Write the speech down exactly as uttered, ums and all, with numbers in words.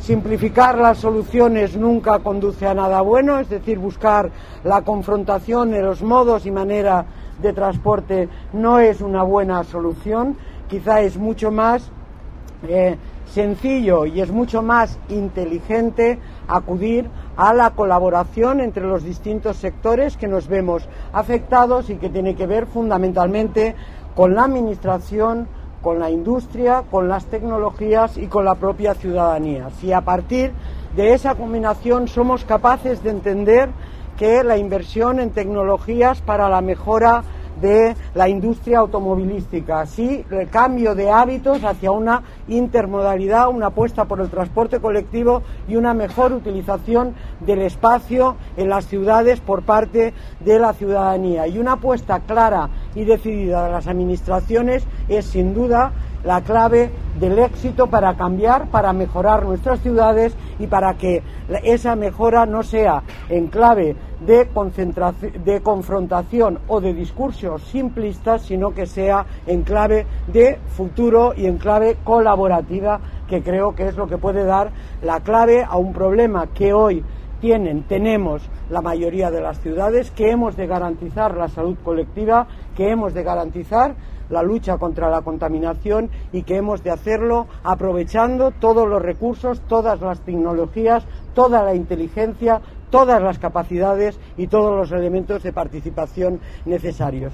Simplificar las soluciones nunca conduce a nada bueno, es decir, buscar la confrontación de los modos y manera de transporte no es una buena solución. Quizá es mucho más eh, sencillo y es mucho más inteligente acudir a la colaboración entre los distintos sectores que nos vemos afectados y que tiene que ver fundamentalmente con la administración, con la industria, con las tecnologías y con la propia ciudadanía. Si a partir de esa combinación somos capaces de entender que la inversión en tecnologías para la mejora de la industria automovilística, así el cambio de hábitos hacia una intermodalidad, una apuesta por el transporte colectivo y una mejor utilización del espacio en las ciudades por parte de la ciudadanía. Y una apuesta clara y decidida de las administraciones es sin duda la clave del éxito para cambiar, para mejorar nuestras ciudades y para que esa mejora no sea en clave de, de confrontación o de discursos simplistas, sino que sea en clave de futuro y en clave colaborativa, que creo que es lo que puede dar la clave a un problema que hoy tienen, tenemos la mayoría de las ciudades, que hemos de garantizar la salud colectiva, que hemos de garantizar la lucha contra la contaminación y que hemos de hacerlo aprovechando todos los recursos, todas las tecnologías, toda la inteligencia, todas las capacidades y todos los elementos de participación necesarios.